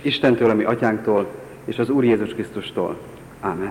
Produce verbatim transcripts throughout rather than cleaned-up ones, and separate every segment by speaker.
Speaker 1: Istentől, a mi atyánktól, és az Úr Jézus Krisztustól. Ámen.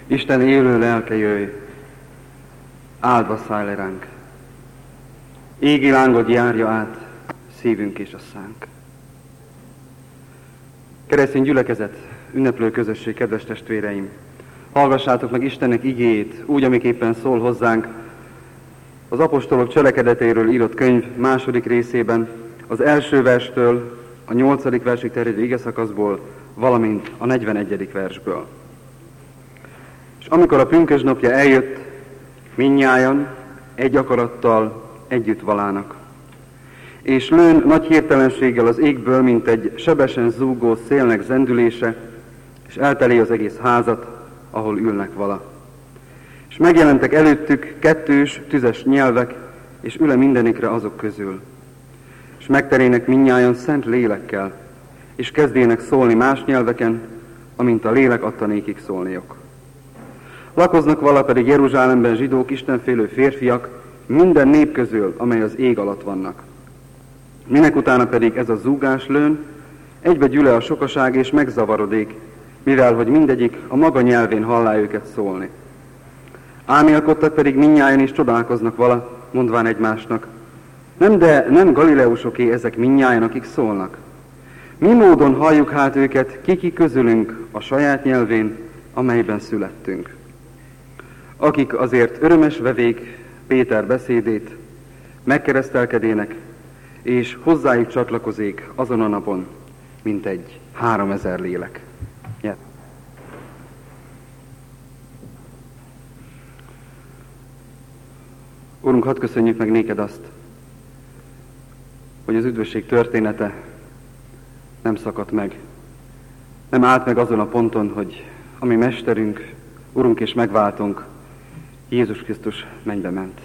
Speaker 1: Isten élő lelke, jöjj, áldva szállj le ránk. Égi lángod járja át szívünk és a szánk. Keresztény gyülekezet, ünneplő közösség, kedves testvéreim! Hallgassátok meg Istennek igéjét, úgy, amiképpen szól hozzánk az apostolok cselekedetéről írott könyv második részében, az első verstől a nyolcadik versig terjedő igeszakaszból, valamint a negyvenegyedik versből. És amikor a pünkösdnapja eljött, mindnyájan egy akarattal együtt valának. És lőn nagy hirtelenséggel az égből, mint egy sebesen zúgó szélnek zendülése, és elteli az egész házat, ahol ülnek vala. És megjelentek előttük kettős, tüzes nyelvek, és üle mindenikre azok közül. És megterének mindnyájan szent lélekkel, és kezdének szólni más nyelveken, amint a lélek adta nékik szólniok. Lakoznak vala pedig Jeruzsálemben zsidók, istenfélő férfiak, minden nép közül, amely az ég alatt vannak. Minek utána pedig ez a zúgás lőn, egybe gyüle a sokaság és megzavarodék, mivel hogy mindegyik a maga nyelvén hallá őket szólni. Álmélkodtak pedig mindnyájan is csodálkoznak vala, mondván egymásnak: nem, de nem galileusoké ezek mindnyájan, akik szólnak. Mi módon halljuk hát őket, kiki közülünk a saját nyelvén, amelyben születtünk. Akik azért örömes vevék Péter beszédét, megkeresztelkedének, és hozzájuk csatlakozék azon a napon, mint egy háromezer lélek. Yeah. Úrunk, hadd köszönjük meg néked azt, hogy az üdvösség története nem szakadt meg. Nem állt meg azon a ponton, hogy a mi mesterünk, Urunk és megváltunk, Jézus Krisztus mennybe ment.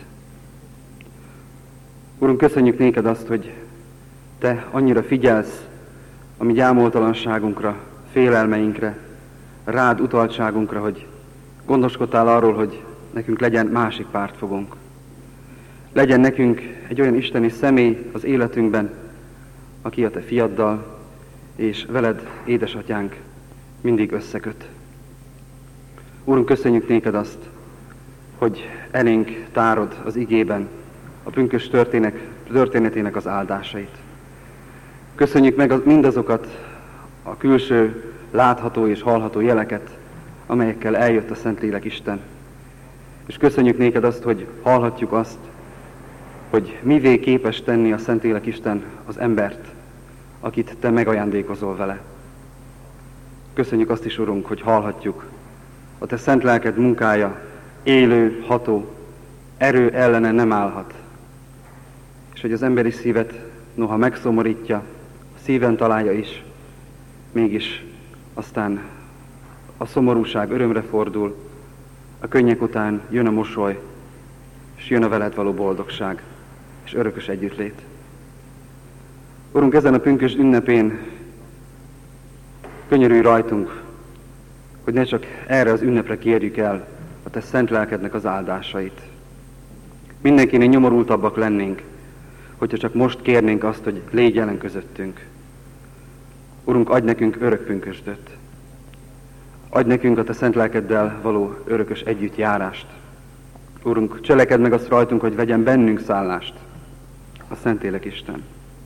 Speaker 1: Urunk, köszönjük néked azt, hogy te annyira figyelsz a mi gyámoltalanságunkra, félelmeinkre, rád utaltságunkra, hogy gondoskodtál arról, hogy nekünk legyen másik pártfogónk. Legyen nekünk egy olyan isteni személy az életünkben, aki a te fiaddal és veled, édesatyánk, mindig összeköt. Úrunk, köszönjük néked azt, hogy elénk tárod az igében a pünkösd történetének az áldásait. Köszönjük meg mindazokat a külső, látható és hallható jeleket, amelyekkel eljött a Szentlélek Isten. És köszönjük néked azt, hogy hallhatjuk azt, hogy mivé képes tenni a Szentlélek Isten az embert, akit te megajándékozol vele. Köszönjük azt is, Urunk, hogy hallhatjuk a te szent lelked munkája élő, ható, erő ellene nem állhat. És hogy az emberi szívet noha megszomorítja, a szíven találja is, mégis aztán a szomorúság örömre fordul, a könnyek után jön a mosoly, és jön a veled való boldogság, és örökös együttlét. Urunk, ezen a pünkösd ünnepén könyörülj rajtunk, hogy ne csak erre az ünnepre kérjük el a te szent lelkednek az áldásait. Mindenkinél nyomorultabbak lennénk, hogyha csak most kérnénk azt, hogy légy jelen közöttünk. Urunk, adj nekünk örök pünkösdöt. Adj nekünk a te szent lelkeddel való örökös együttjárást. Urunk, cselekedd meg azt rajtunk, hogy vegyen bennünk szállást a Szentlélek Isten.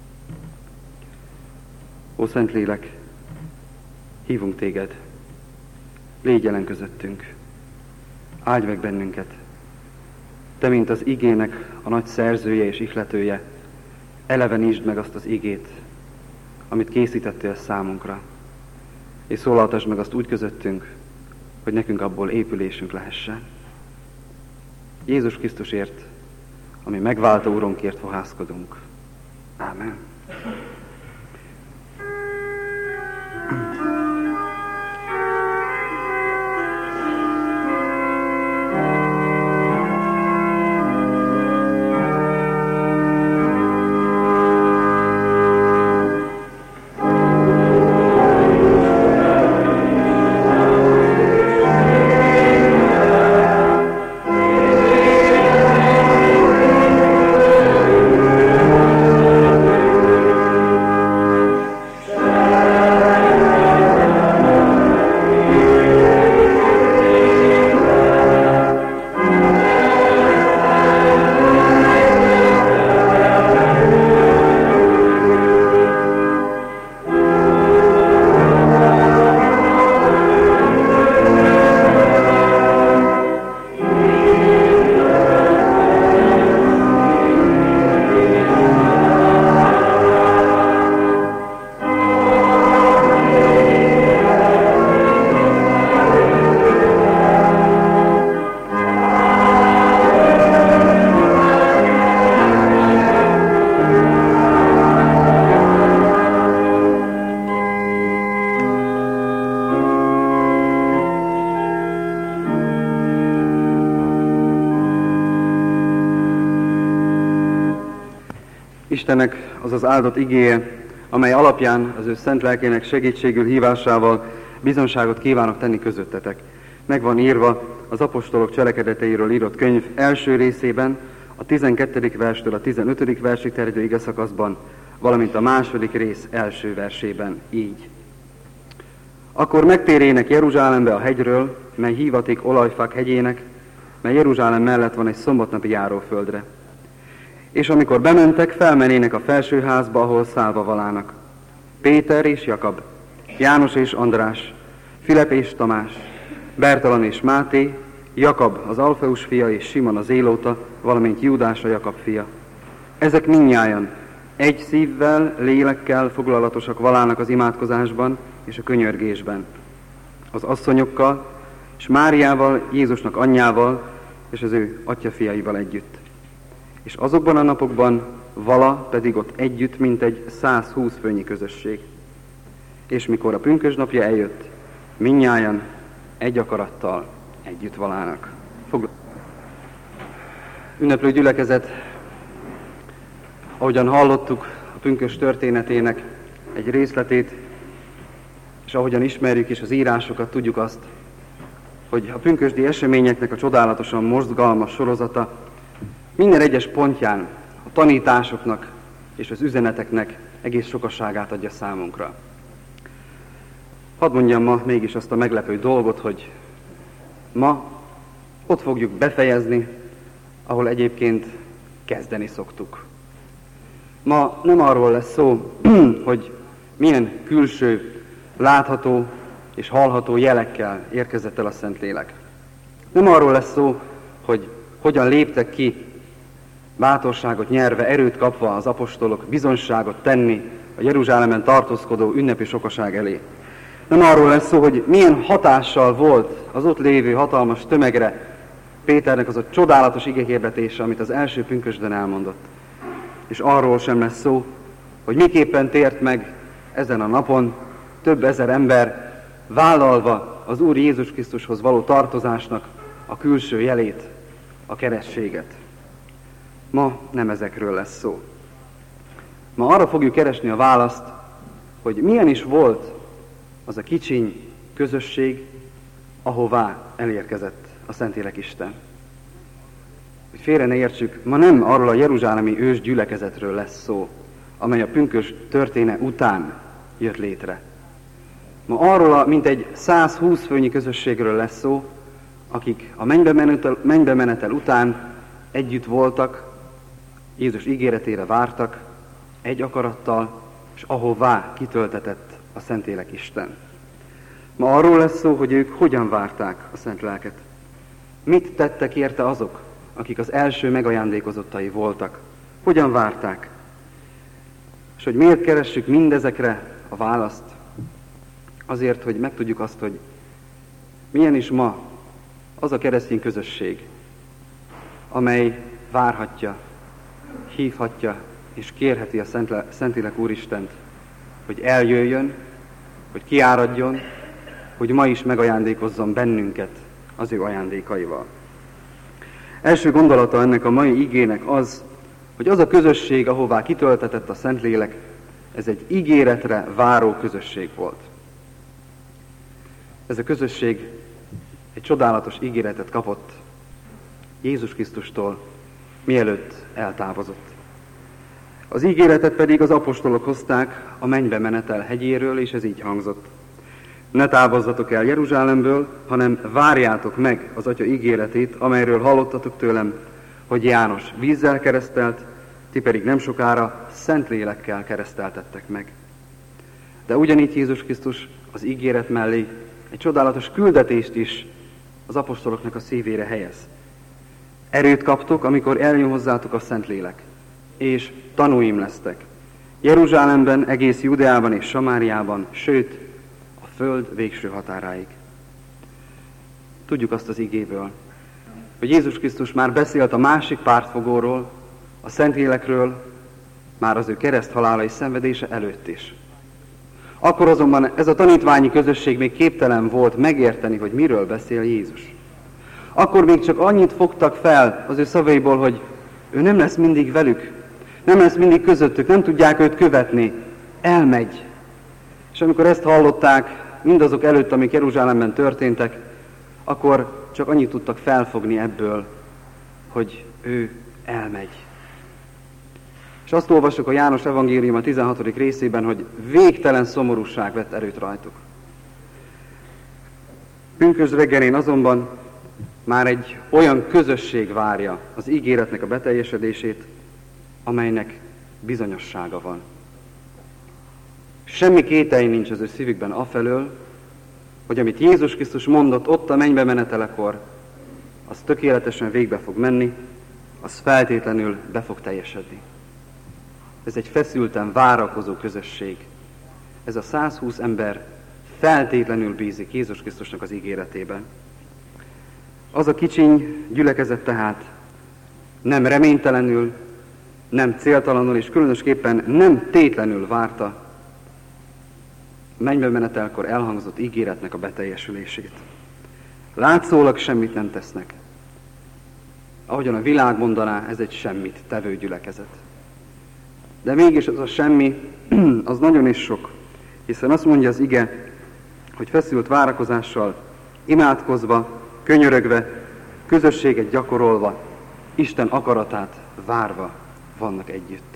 Speaker 1: Ó Szentlélek, hívunk téged, légy jelen közöttünk, áldj meg bennünket. Te, mint az igének a nagy szerzője és ihletője, elevenítsd meg azt az igét, amit készítettél számunkra, és szólaltasd meg azt úgy közöttünk, hogy nekünk abból épülésünk lehessen. Jézus Krisztusért, ami megváltó Urunkért fohászkodunk. Ámen.
Speaker 2: Amen.
Speaker 1: Istennek az az áldott igéje, amely alapján az ő szent lelkének segítségül hívásával bizonságot kívánok tenni közöttetek. Meg van írva az apostolok cselekedeteiről írott könyv első részében, a tizenkettedik verstől a tizenötödik versig terjedő igeszakaszban, valamint a második rész első versében így. Akkor megtérének Jeruzsálembe a hegyről, mely hívaték Olajfák hegyének, mely Jeruzsálem mellett van egy szombatnapi járóföldre. És amikor bementek, felmenének a felsőházba, ahol szállva valának. Péter és Jakab, János és András, Filip és Tamás, Bertalan és Máté, Jakab az Alfeus fia és Simon az Élóta, valamint Júdás a Jakab fia. Ezek mindnyájan egy szívvel, lélekkel foglalatosak valának az imádkozásban és a könyörgésben. Az asszonyokkal és Máriával, Jézusnak anyjával és az ő atyafiaival együtt. És azokban a napokban vala pedig ott együtt, mint egy százhúsz főnyi közösség. És mikor a pünkösdnapja eljött, mindnyájan egy akarattal együtt valának. Foglal... Ünneplő gyülekezet, ahogyan hallottuk a pünkös történetének egy részletét, és ahogyan ismerjük is az írásokat, tudjuk azt, hogy a pünkösdi eseményeknek a csodálatosan mozgalmas sorozata minden egyes pontján a tanításoknak és az üzeneteknek egész sokaságát adja számunkra. Hadd mondjam ma mégis azt a meglepő dolgot, hogy ma ott fogjuk befejezni, ahol egyébként kezdeni szoktuk. Ma nem arról lesz szó, hogy milyen külső, látható és hallható jelekkel érkezett el a Szentlélek. Nem arról lesz szó, hogy hogyan léptek ki, bátorságot nyerve, erőt kapva az apostolok bizonyságot tenni a Jeruzsálemen tartózkodó ünnepi sokaság elé. Nem arról lesz szó, hogy milyen hatással volt az ott lévő hatalmas tömegre Péternek az a csodálatos igehirdetése, amit az első pünkösdön elmondott. És arról sem lesz szó, hogy miképpen tért meg ezen a napon több ezer ember, vállalva az Úr Jézus Krisztushoz való tartozásnak a külső jelét, a keresztséget. Ma nem ezekről lesz szó. Ma arra fogjuk keresni a választ, hogy milyen is volt az a kicsiny közösség, ahová elérkezett a Szentlélek Isten. Hogy félre ne értsük, ma nem arról a jeruzsálemi ős gyülekezetről lesz szó, amely a pünkös történet után jött létre. Ma arról a mintegy százhúsz főnyi közösségről lesz szó, akik a mennybe menetel, mennybe menetel után együtt voltak, Jézus ígéretére vártak, egy akarattal, és ahová kitöltetett a Szentlélek Isten. Ma arról lesz szó, hogy ők hogyan várták a Szent Lelket. Mit tettek érte azok, akik az első megajándékozottai voltak? Hogyan várták? És hogy miért keressük mindezekre a választ? Azért, hogy megtudjuk azt, hogy milyen is ma az a keresztény közösség, amely várhatja, hívhatja és kérheti a Szentlélek Úristent, hogy eljöjjön, hogy kiáradjon, hogy ma is megajándékozzon bennünket az ő ajándékaival. Első gondolata ennek a mai igének az, hogy az a közösség, ahová kitöltetett a Szentlélek, ez egy ígéretre váró közösség volt. Ez a közösség egy csodálatos ígéretet kapott Jézus Krisztustól, mielőtt eltávozott. Az ígéretet pedig az apostolok hozták a mennybe menetel hegyéről, és ez így hangzott. Ne távozzatok el Jeruzsálemből, hanem várjátok meg az Atya ígéretét, amelyről hallottatok tőlem, hogy János vízzel keresztelt, ti pedig nem sokára Szentlélekkel kereszteltettek meg. De ugyanígy Jézus Krisztus az ígéret mellé egy csodálatos küldetést is az apostoloknak a szívére helyez. Erőt kaptok, amikor eljön hozzátok a Szentlélek, és tanúim lesztek. Jeruzsálemben, egész Judeában és Samáriában, sőt, a föld végső határáig. Tudjuk azt az igéből, hogy Jézus Krisztus már beszélt a másik pártfogóról, a Szentlélekről, már az ő kereszthalála és szenvedése előtt is. Akkor azonban ez a tanítványi közösség még képtelen volt megérteni, hogy miről beszél Jézus. Akkor még csak annyit fogtak fel az ő szavaiból, hogy ő nem lesz mindig velük, nem lesz mindig közöttük, nem tudják őt követni, elmegy. És amikor ezt hallották, mindazok előtt, amik Jeruzsálemben történtek, akkor csak annyit tudtak felfogni ebből, hogy ő elmegy. És azt olvassuk a János evangélium a tizenhatodik részében, hogy végtelen szomorúság vett erőt rajtuk. Pünkösd reggelén azonban már egy olyan közösség várja az ígéretnek a beteljesedését, amelynek bizonyossága van. Semmi kételj nincs az ő szívükben afelől, hogy amit Jézus Krisztus mondott ott a mennybe menetelekor, az tökéletesen végbe fog menni, az feltétlenül be fog teljesedni. Ez egy feszülten várakozó közösség. Ez a százhúsz ember feltétlenül bízik Jézus Krisztusnak az ígéretében. Az a kicsiny gyülekezet tehát nem reménytelenül, nem céltalanul és különösképpen nem tétlenül várta mennybe menetelkor elhangzott ígéretnek a beteljesülését. Látszólag semmit nem tesznek. Ahogyan a világ mondaná, ez egy semmit tevő gyülekezet. De mégis az a semmi, az nagyon is sok, hiszen azt mondja az ige, hogy feszült várakozással, imádkozva, könyörögve, közösséget gyakorolva, Isten akaratát várva vannak együtt.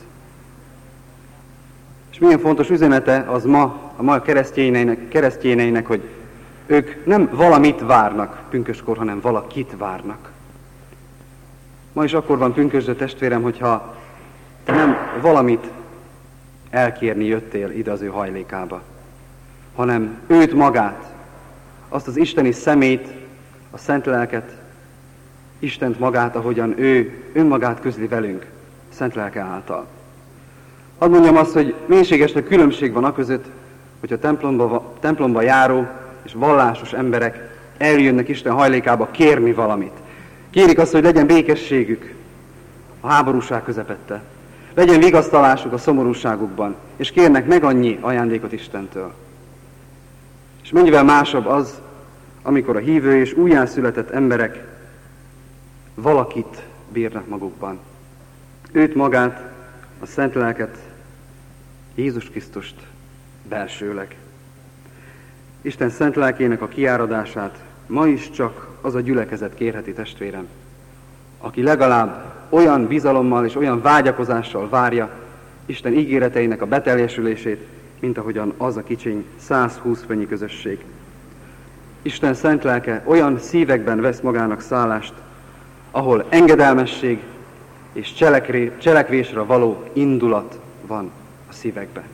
Speaker 1: És milyen fontos üzenete az ma a ma keresztényeinek, keresztényeinek, hogy ők nem valamit várnak pünköskor, hanem valakit várnak. Ma is akkor van pünkösdre, testvérem, hogyha te nem valamit elkérni jöttél ide az ő hajlékába, hanem őt magát, azt az isteni szemét, a szent lelket, Istent magát, ahogyan ő önmagát közli velünk, szent lelke által. Hadd mondjam azt, hogy mélységesnek különbség van aközött, hogy a templomba, templomba járó és vallásos emberek eljönnek Isten hajlékába kérni valamit. Kérik azt, hogy legyen békességük a háborúság közepette. Legyen vigasztalásuk a szomorúságukban, és kérnek meg annyi ajándékot Istentől. És mennyivel másabb az, amikor a hívő és újjászületett emberek valakit bírnak magukban. Őt magát, a szent lelket, Jézus Krisztust belsőleg. Isten szent lelkének a kiáradását ma is csak az a gyülekezet kérheti, testvérem, aki legalább olyan bizalommal és olyan vágyakozással várja Isten ígéreteinek a beteljesülését, mint ahogyan az a kicsiny százhúsz főnyi közösség. Isten szent lelke olyan szívekben vesz magának szállást, ahol engedelmesség és cselekvés, cselekvésre való indulat van a szívekben.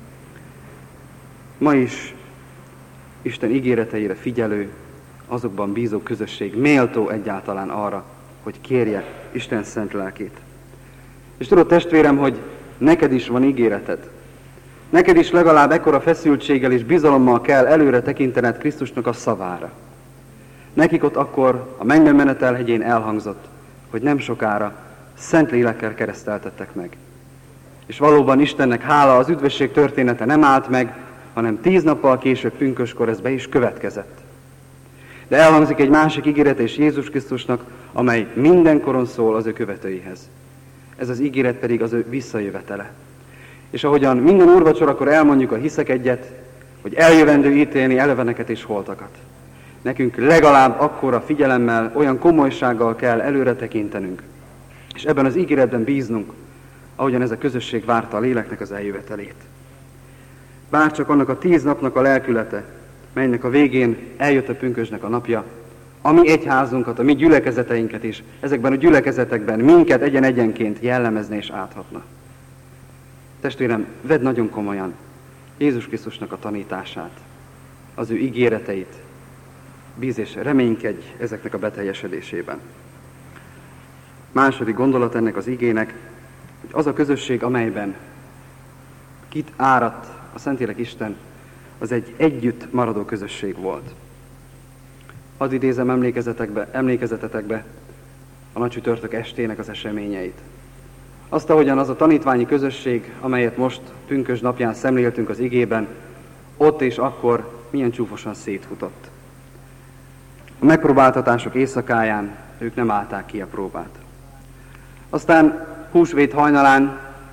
Speaker 1: Ma is Isten ígéreteire figyelő, azokban bízó közösség méltó egyáltalán arra, hogy kérje Isten szent lelkét. És tudod, testvérem, hogy neked is van ígéreted. Neked is legalább ekkora feszültséggel és bizalommal kell előre tekintened Krisztusnak a szavára. Nekik ott akkor a mennybe menetel hegyén elhangzott, hogy nem sokára szent lélekkel kereszteltettek meg. És valóban Istennek hála, az üdvösség története nem állt meg, hanem tíz nappal később pünköskor ez be is következett. De elhangzik egy másik ígéret és Jézus Krisztusnak, amely mindenkoron szól az ő követőihez. Ez az ígéret pedig az ő visszajövetele. És ahogyan minden úrvacsorakor elmondjuk a hiszek egyet, hogy eljövendő ítélni eleveneket és holtakat. Nekünk legalább akkora figyelemmel, olyan komolysággal kell előre tekintenünk, és ebben az ígéretben bíznunk, ahogyan ez a közösség várta a léleknek az eljövetelét. Bárcsak annak a tíz napnak a lelkülete, melynek a végén eljött a pünkösdnek a napja, a mi egyházunkat, a mi gyülekezeteinket is, ezekben a gyülekezetekben minket egyen-egyenként jellemezni és áthatna. Testvérem, vedd nagyon komolyan Jézus Krisztusnak a tanítását, az ő ígéreteit, bíz és reménykedj ezeknek a beteljesedésében. Második gondolat ennek az igének, hogy az a közösség, amelyben kit áradt a Szentlélek Isten, az egy együtt maradó közösség volt. Hadd idézem emlékezetekbe, emlékezetetekbe a nagycsütörtök estének az eseményeit. Azt, ahogyan az a tanítványi közösség, amelyet most pünkösd napján szemléltünk az igében, ott és akkor milyen csúfosan szétfutott. A megpróbáltatások éjszakáján ők nem állták ki a próbát. Aztán húsvét hajnalán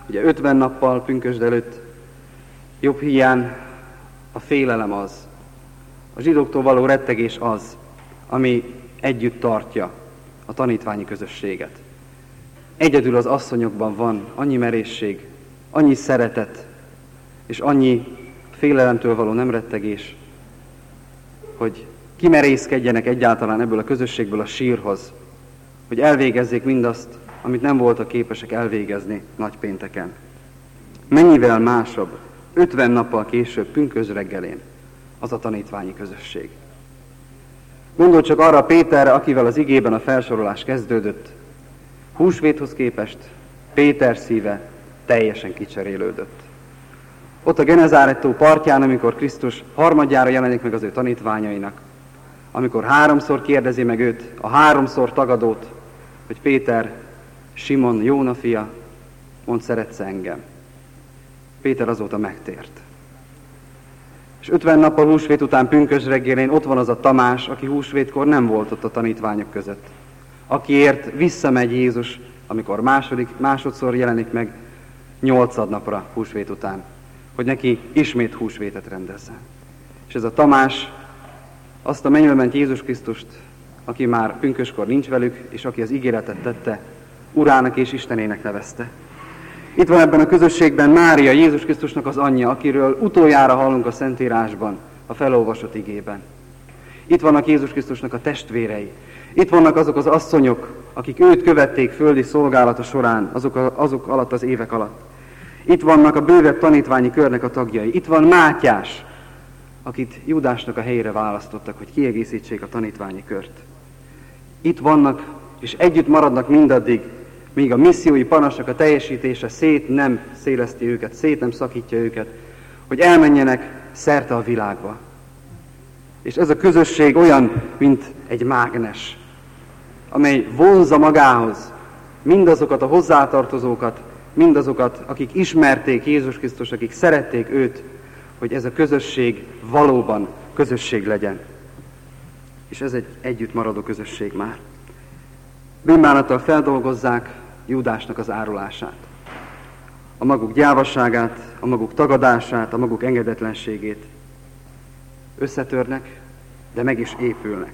Speaker 1: Ugye ötven nappal pünkösd előtt Jobb híján a félelem az, a zsidóktól való rettegés az, ami együtt tartja a tanítványi közösséget. Egyedül az asszonyokban van annyi merészség, annyi szeretet, és annyi félelemtől való nem rettegés, hogy kimerészkedjenek egyáltalán ebből a közösségből a sírhoz, hogy elvégezzék mindazt, amit nem voltak képesek elvégezni nagypénteken. Mennyivel másabb, ötven nappal később, pünkösd reggelén az a tanítványi közösség. Gondolj csak arra Péterre, akivel az igében a felsorolás kezdődött. Húsvéthoz képest Péter szíve teljesen kicserélődött. Ott a Genezáret-tó partján, amikor Krisztus harmadjára jelenik meg az ő tanítványainak, amikor háromszor kérdezi meg őt, a háromszor tagadót, hogy Péter, Simon, Jóna fia, mondd, szeretsz engem. Péter azóta megtért. És ötven nappal húsvét után pünkösd reggelén ott van az a Tamás, aki húsvétkor nem volt ott a tanítványok között. Akiért visszamegy Jézus, amikor második, másodszor jelenik meg nyolcadnapra húsvét után, hogy neki ismét húsvétet rendezzen. És ez a Tamás azt a mennybe ment Jézus Krisztust, aki már pünköskor nincs velük, és aki az ígéretet tette, Urának és Istenének nevezte. Itt van ebben a közösségben Mária, Jézus Krisztusnak az anyja, akiről utoljára hallunk a Szentírásban, a felolvasott igében. Itt vannak Jézus Krisztusnak a testvérei. Itt vannak azok az asszonyok, akik őt követték földi szolgálata során, azok, a, azok alatt az évek alatt. Itt vannak a bővebb tanítványi körnek a tagjai. Itt van Mátyás, akit Júdásnak a helyére választottak, hogy kiegészítsék a tanítványi kört. Itt vannak, és együtt maradnak mindaddig, míg a missziói parancsnak a teljesítése szét nem széleszti őket, szét nem szakítja őket, hogy elmenjenek szerte a világba. És ez a közösség olyan, mint egy mágnes, amely vonzza magához mindazokat a hozzátartozókat, mindazokat, akik ismerték Jézus Krisztust, akik szerették őt, hogy ez a közösség valóban közösség legyen. És ez egy együtt maradó közösség már. Bűnbánattal feldolgozzák Júdásnak az árulását. A maguk gyávasságát, a maguk tagadását, a maguk engedetlenségét. Összetörnek, de meg is épülnek.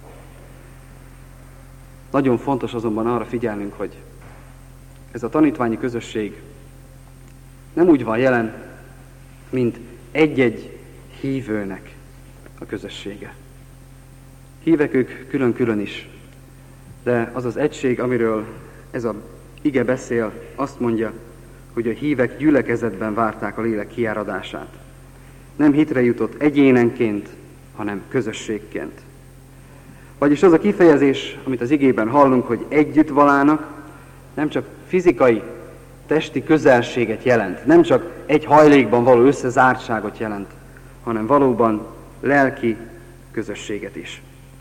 Speaker 1: Nagyon fontos azonban arra figyelnünk, hogy ez a tanítványi közösség nem úgy van jelen, mint egy-egy hívőnek a közössége. Hívek ők külön-külön is, de az az egység, amiről ez a ige beszél, azt mondja, hogy a hívek gyülekezetben várták a lélek kiáradását. Nem hitre jutott egyénenként, hanem közösségként. Vagyis az a kifejezés, amit az igében hallunk, hogy együtt valának, nem csak fizikai, testi közelséget jelent, nem csak egy hajlékban való összezártságot jelent, hanem valóban lelki közösséget is.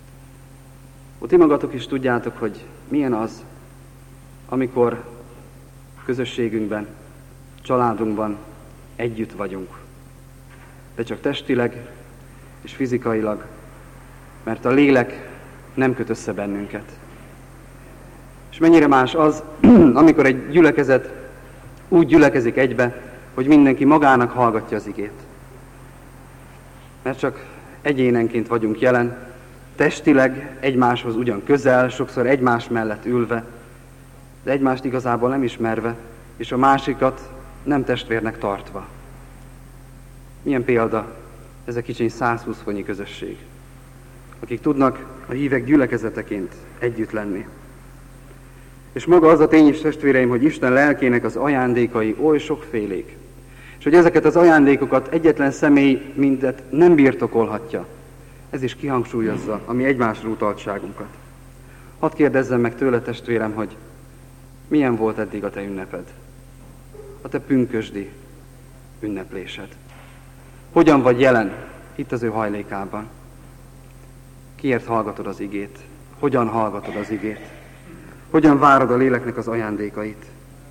Speaker 1: Ó, ti magatok is tudjátok, hogy milyen az, amikor közösségünkben, családunkban együtt vagyunk. De csak testileg és fizikailag, mert a lélek nem köt össze bennünket. És mennyire más az, amikor egy gyülekezet úgy gyülekezik egybe, hogy mindenki magának hallgatja az igét. Mert csak egyénenként vagyunk jelen, testileg egymáshoz ugyan közel, sokszor egymás mellett ülve, de egymást igazából nem ismerve, és a másikat nem testvérnek tartva. Milyen példa ez a kicsiny százhúsz-főnyi közösség, akik tudnak a hívek gyülekezeteként együtt lenni. És maga az a tény is, testvéreim, hogy Isten lelkének az ajándékai oly sokfélék, és hogy ezeket az ajándékokat egyetlen személy mindet nem birtokolhatja. Ez is kihangsúlyozza a mi egymásra utaltságunkat. Hadd kérdezzem meg tőle, testvérem, hogy milyen volt eddig a te ünneped? A te pünkösdi ünneplésed. Hogyan vagy jelen itt az ő hajlékában? Kiért hallgatod az igét? Hogyan hallgatod az igét? Hogyan várod a léleknek az ajándékait?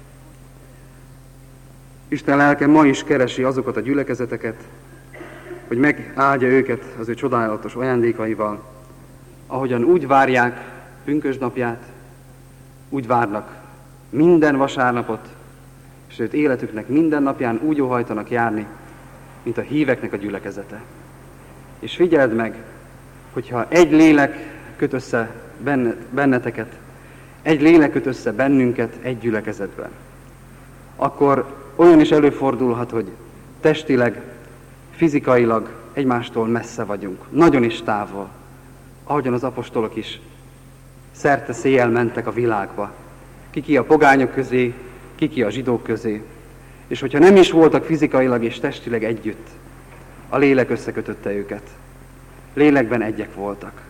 Speaker 1: Isten lelke ma is keresi azokat a gyülekezeteket, hogy megáldja őket az ő csodálatos ajándékaival, ahogyan úgy várják pünkösd napját, úgy várnak minden vasárnapot, sőt életüknek minden napján úgy óhajtanak járni, mint a híveknek a gyülekezete. És figyeld meg, hogyha egy lélek köt össze benneteket, egy lélek köt össze bennünket egy gyülekezetben, akkor olyan is előfordulhat, hogy testileg, fizikailag egymástól messze vagyunk, nagyon is távol, ahogyan az apostolok is szerte széjjel mentek a világba, kiki a pogányok közé, kiki a zsidók közé, és hogyha nem is voltak fizikailag és testileg együtt, a lélek összekötötte őket. Lélekben egyek voltak.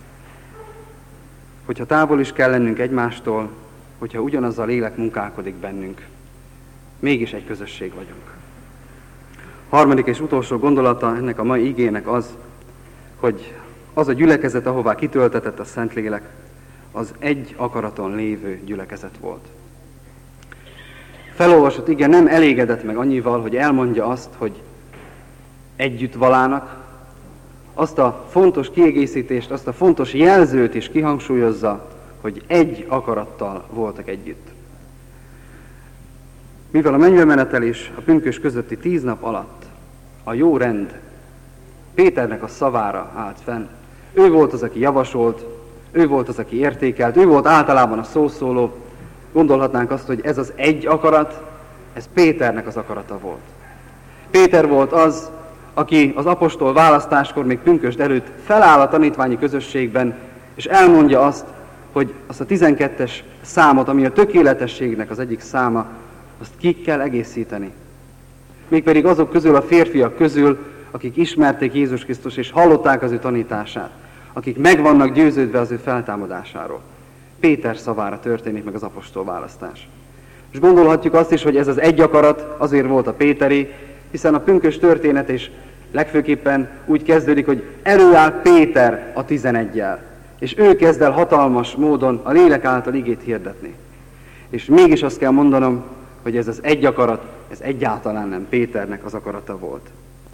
Speaker 1: Hogyha távol is kell lennünk egymástól, hogyha ugyanaz a lélek munkálkodik bennünk, mégis egy közösség vagyunk. Harmadik és utolsó gondolata ennek a mai igének az, hogy az a gyülekezet, ahová kitöltetett a Szentlélek, az egy akaraton lévő gyülekezet volt. Felolvasott ige nem elégedett meg annyival, hogy elmondja azt, hogy együtt valának, azt a fontos kiegészítést, azt a fontos jelzőt is kihangsúlyozza, hogy egy akarattal voltak együtt. Mivel a mennybe menetelés a pünkösd közötti tíz nap alatt a jó rend Péternek a szavára állt fenn, ő volt az, aki javasolt, ő volt az, aki értékelt, ő volt általában a szószóló, gondolhatnánk azt, hogy ez az egy akarat, ez Péternek az akarata volt. Péter volt az, aki az apostol választáskor, még pünkösd előtt feláll a tanítványi közösségben, és elmondja azt, hogy azt a tizenkettes számot, ami a tökéletességnek az egyik száma, azt ki kell egészíteni. Mégpedig azok közül, a férfiak közül, akik ismerték Jézus Krisztus és hallották az ő tanítását, akik meg vannak győződve az ő feltámadásáról. Péter szavára történik meg az apostol választás. És gondolhatjuk azt is, hogy ez az egy akarat azért volt a Péteré, hiszen a pünkösd történet is legfőképpen úgy kezdődik, hogy előáll Péter a tizeneggyel, és ő kezd el hatalmas módon a lélek által igét hirdetni. És mégis azt kell mondanom, hogy ez az egy akarat, ez egyáltalán nem Péternek az akarata volt.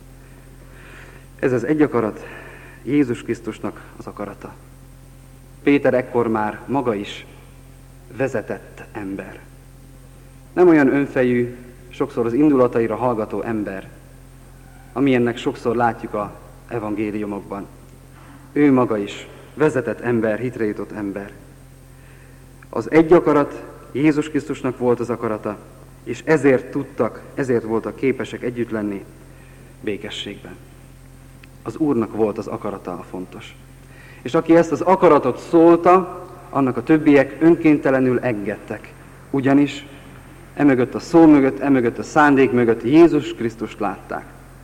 Speaker 1: Ez az egy akarat Jézus Krisztusnak az akarata. Péter ekkor már maga is vezetett ember. Nem olyan önfejű, sokszor az indulataira hallgató ember, amilyennek sokszor látjuk az evangéliumokban. Ő maga is vezetett ember, hitre jutott ember. Az egy akarat Jézus Krisztusnak volt az akarata, és ezért tudtak, ezért voltak képesek együtt lenni békességben. Az Úrnak volt az akarata a fontos. És aki ezt az akaratot szólta, annak a többiek önkéntelenül engedtek. Ugyanis emögött a szó mögött, emögött a szándék mögött Jézus Krisztust látták.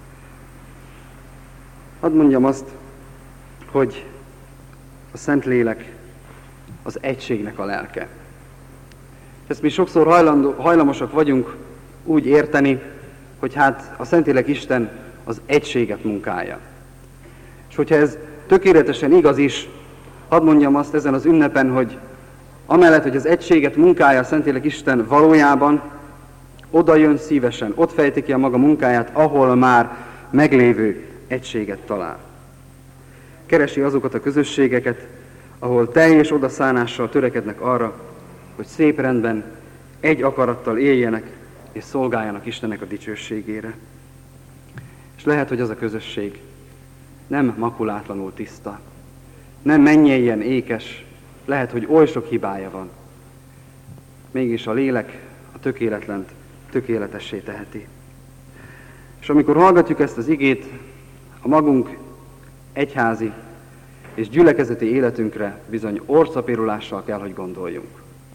Speaker 1: Hadd mondjam azt, hogy a Szentlélek az egységnek a lelke. Ezt mi sokszor hajlandó, hajlamosak vagyunk úgy érteni, hogy hát a Szentlélek Isten az egységet munkálja. És hogyha ez tökéletesen igaz is, hadd mondjam azt ezen az ünnepen, hogy amellett, hogy az egységet munkálja a Szentlélek Isten, valójában oda jön szívesen, ott fejti ki a maga munkáját, ahol már meglévő egységet talál. Keresi azokat a közösségeket, ahol teljes odaszánással törekednek arra, hogy szép rendben, egy akarattal éljenek és szolgáljanak Istennek a dicsőségére. És lehet, hogy az a közösség nem makulátlanul tiszta, nem mennyei ékes, lehet, hogy oly sok hibája van. Mégis a lélek a tökéletlent tökéletessé teheti. És amikor hallgatjuk ezt az igét, a magunk egyházi és gyülekezeti életünkre bizony orcapírulással kell, hogy gondoljunk.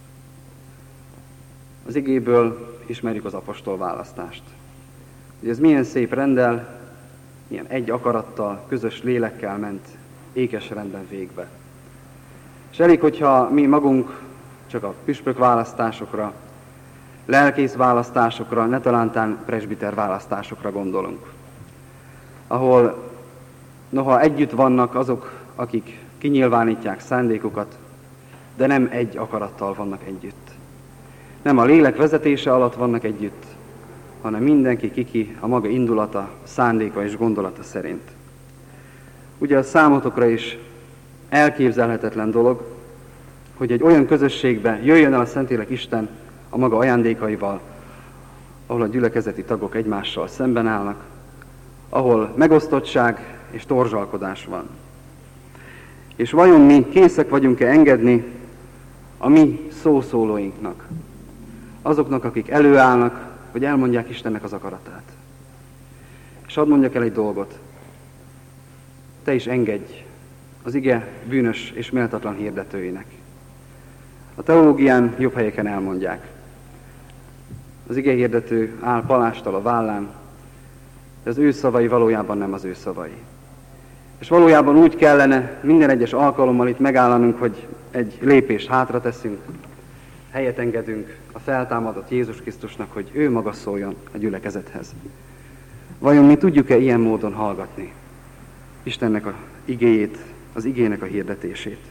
Speaker 1: Az igéből ismerjük az apostol választást. Hogy ez milyen szép rendel, milyen egy akarattal, közös lélekkel ment ékes rendben végbe. És elég, hogyha mi magunk csak a püspök választásokra, lelkész választásokra, ne talántán presbiter választásokra gondolunk. Ahol noha együtt vannak azok, akik kinyilvánítják szándékukat, de nem egy akarattal vannak együtt. Nem a lélek vezetése alatt vannak együtt, hanem mindenki kiki a maga indulata, szándéka és gondolata szerint. Ugye a számotokra is elképzelhetetlen dolog, hogy egy olyan közösségbe jöjjön el a Szentlélek Isten a maga ajándékaival, ahol a gyülekezeti tagok egymással szemben állnak, ahol megosztottság és torzsalkodás van. És vajon mi készek vagyunk-e engedni a mi szószólóinknak, azoknak, akik előállnak, hogy elmondják Istennek az akaratát? És hadd mondjak el egy dolgot. Te is engedj az ige bűnös és méltatlan hirdetőinek. A teológián jobb helyeken elmondják. Az ige hirdető áll palásttal a vállán, de az ő szavai valójában nem az ő szavai. És valójában úgy kellene minden egyes alkalommal itt megállanunk, hogy egy lépést hátra teszünk, helyet engedünk a feltámadott Jézus Krisztusnak, hogy ő maga szóljon a gyülekezethez. Vajon mi tudjuk-e ilyen módon hallgatni Istennek a igéjét, az igének a hirdetését?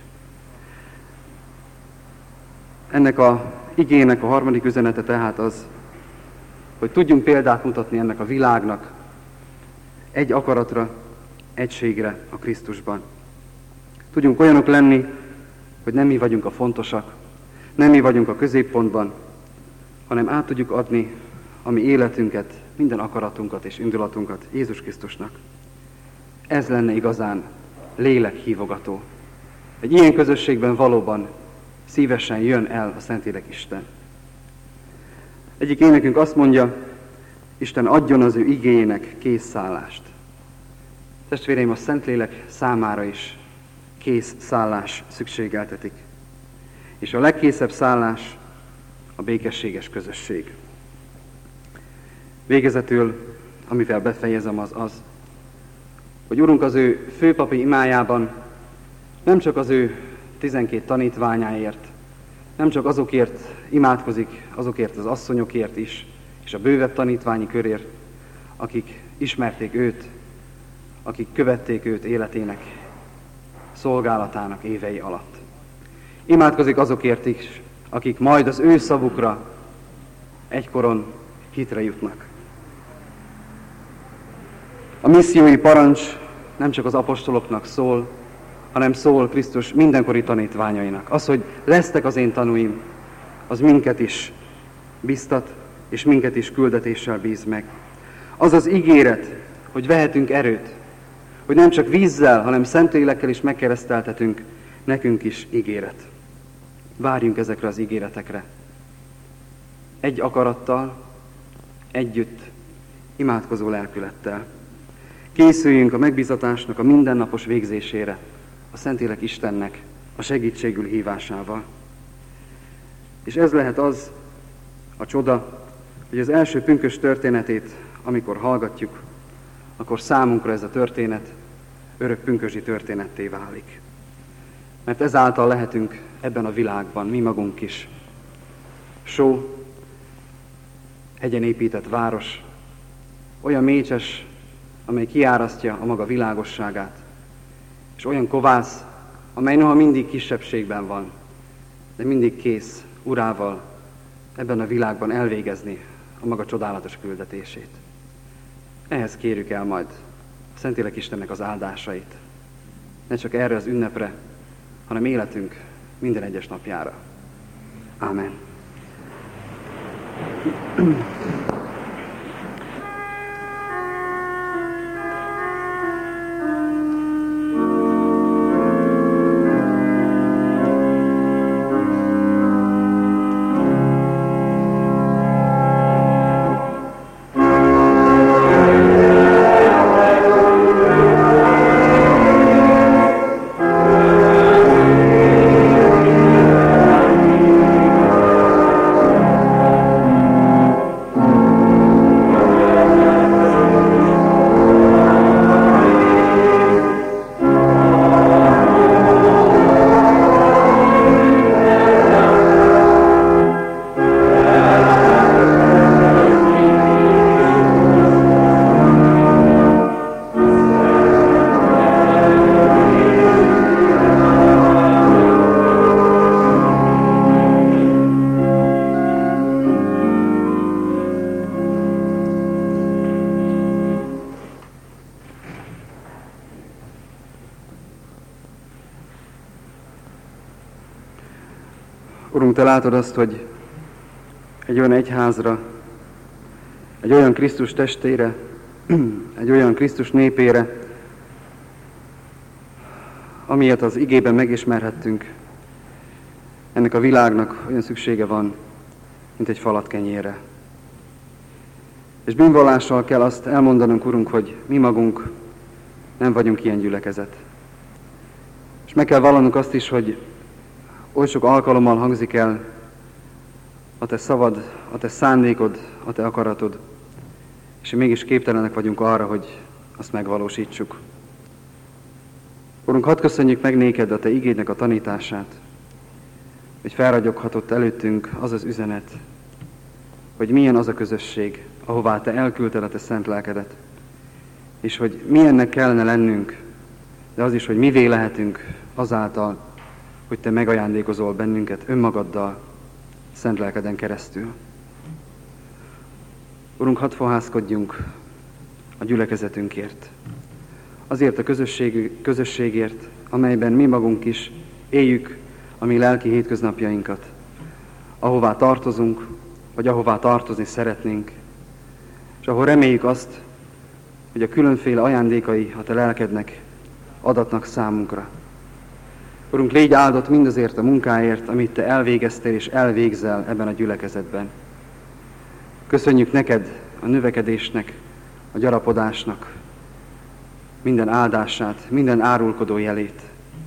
Speaker 1: Ennek a igének a harmadik üzenete tehát az, hogy tudjunk példát mutatni ennek a világnak egy akaratra, egységre a Krisztusban. Tudjunk olyanok lenni, hogy nem mi vagyunk a fontosak, nem mi vagyunk a középpontban, hanem át tudjuk adni a mi életünket, minden akaratunkat és indulatunkat Jézus Krisztusnak. Ez lenne igazán lélekhívogató. Egy ilyen közösségben valóban szívesen jön el a Szentlélek Isten. Egyik énekünk azt mondja, Isten adjon az ő igéjének készszállást. Testvéreim, a Szentlélek számára is kész szállás szükségeltetik. És a legkészebb szállás a békességes közösség. Végezetül, amivel befejezem, az az, hogy Urunk az ő főpapi imájában nem csak az ő tizenkét tanítványáért, nem csak azokért imádkozik, azokért az asszonyokért is, és a bővebb tanítványi körért, akik ismerték őt, akik követték őt életének, szolgálatának évei alatt. Imádkozik azokért is, akik majd az ő szavukra egykoron hitre jutnak. A missziói parancs nem csak az apostoloknak szól, hanem szól Krisztus mindenkori tanítványainak. Az, hogy lesztek az én tanúim, az minket is biztat, és minket is küldetéssel bíz meg. Az az ígéret, hogy vehetünk erőt, hogy nem csak vízzel, hanem Szentlélekkel is megkereszteltetünk, nekünk is ígéret. Várjunk ezekre az ígéretekre. Egy akarattal, együtt, imádkozó lelkülettel. Készüljünk a megbízatásnak a mindennapos végzésére, a Szentlélek Istennek a segítségül hívásával. És ez lehet az a csoda, hogy az első pünkös történetét, amikor hallgatjuk, akkor számunkra ez a történet örök pünkösdi történetté válik. Mert ezáltal lehetünk ebben a világban, mi magunk is. Só, hegyen épített város, olyan mécses, amely kiárasztja a maga világosságát, és olyan kovász, amely noha mindig kisebbségben van, de mindig kész urával ebben a világban elvégezni a maga csodálatos küldetését. Ehhez kérjük el majd a Szentlélek Istennek az áldásait. Ne csak erre az ünnepre, hanem életünk minden egyes napjára. Ámen. Urunk, Te látod azt, hogy egy olyan egyházra egy olyan Krisztus testére, egy olyan Krisztus népére, amilyet az igében megismerhettünk. Ennek a világnak olyan szüksége van, mint egy falat kenyérre. És bűnvallással kell azt elmondanunk, Urunk, hogy mi magunk nem vagyunk ilyen gyülekezet. És meg kell vallanunk azt is, hogy oly sok alkalommal hangzik el a Te szavad, a Te szándékod, a Te akaratod, és mégis képtelenek vagyunk arra, hogy azt megvalósítsuk. Urunk, hadd köszönjük meg néked a Te igédnek a tanítását, hogy felragyoghatott előttünk az az üzenet, hogy milyen az a közösség, ahová Te elküldted a Te szent lelkedet, és hogy milyennek kellene lennünk, de az is, hogy mivé lehetünk azáltal, hogy Te megajándékozol bennünket önmagaddal, szent lelkeden keresztül. Urunk, hadd fohászkodjunk a gyülekezetünkért, azért a közösség, közösségért, amelyben mi magunk is éljük a mi lelki hétköznapjainkat, ahová tartozunk, vagy ahová tartozni szeretnénk, és ahol reméljük azt, hogy a különféle ajándékai a Te lelkednek adatnak számunkra. Urunk, légy áldott mindazért a munkáért, amit Te elvégeztél és elvégzel ebben a gyülekezetben. Köszönjük neked a növekedésnek, a gyarapodásnak minden áldását, minden árulkodó jelét.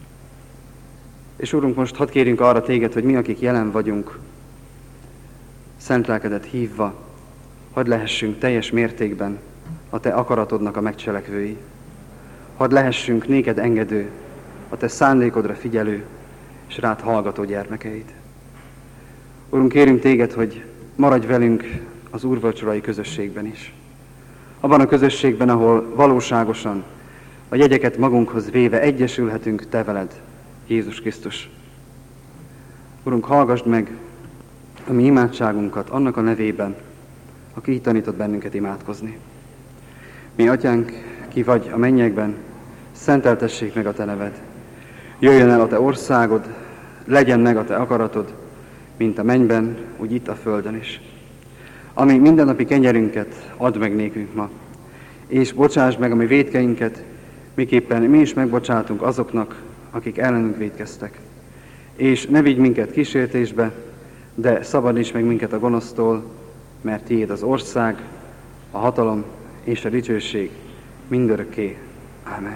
Speaker 1: És Urunk, most hadd kérjünk arra Téged, hogy mi, akik jelen vagyunk, szent lelkedet hívva, hadd lehessünk teljes mértékben a Te akaratodnak a megcselekvői. Hadd lehessünk néked engedő, a Te szándékodra figyelő és rád hallgató gyermekeid. Urunk, kérünk Téged, hogy maradj velünk az úrvacsorai közösségben is. Abban a közösségben, ahol valóságosan a jegyeket magunkhoz véve egyesülhetünk Te veled, Jézus Krisztus. Urunk, hallgassd meg a mi imádságunkat annak a nevében, aki így tanított bennünket imádkozni. Mi Atyánk, ki vagy a mennyekben, szenteltessék meg a Te neved. Jöjjön el a Te országod, legyen meg a Te akaratod, mint a mennyben, úgy itt a földön is. Ami mindennapi kenyerünket add meg nékünk ma, és bocsásd meg a mi vétkeinket, miképpen mi is megbocsátunk azoknak, akik ellenünk vétkeztek. És ne vigy minket kísértésbe, de szabadíts meg minket a gonosztól, mert Tiéd az ország, a hatalom és a dicsőség mindörökké. Ámen.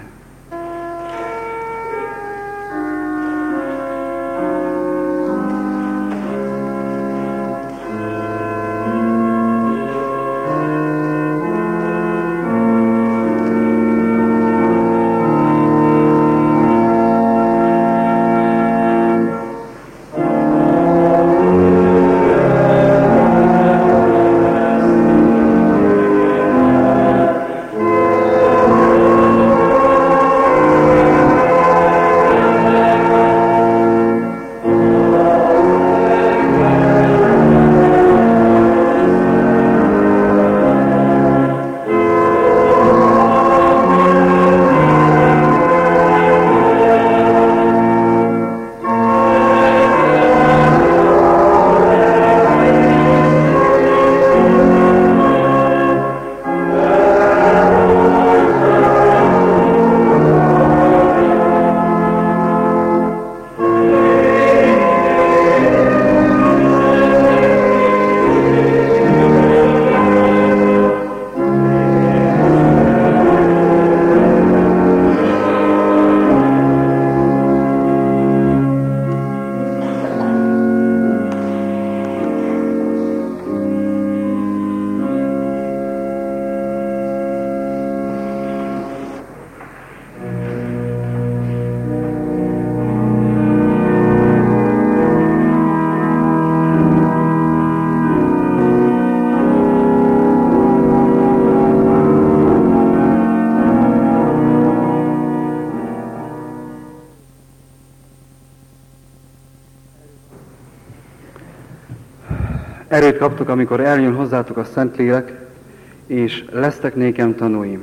Speaker 1: Erőt kaptok, amikor eljön hozzátok a Szentlélek, és lesztek nékem tanúim.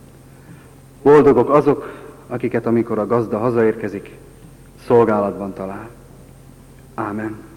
Speaker 1: Boldogok azok, akiket amikor a gazda hazaérkezik, szolgálatban talál. Ámen.